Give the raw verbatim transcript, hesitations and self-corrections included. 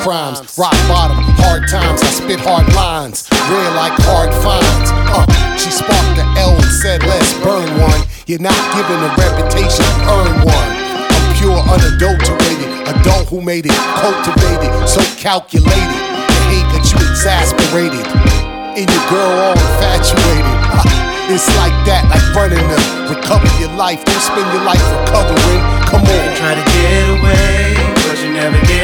crimes. Rock bottom, hard times, I spit hard lines, real like hard fines. Uh, she sparked the L and said let's burn one. You're not given a reputation, earn one. I'm pure, unadulterated, adult who made it, cultivated, so calculated. The hate that you exasperated, and your girl all infatuated. It's like that, like running to recover your life. Don't spend your life recovering. Come on. Try to get away, but you never get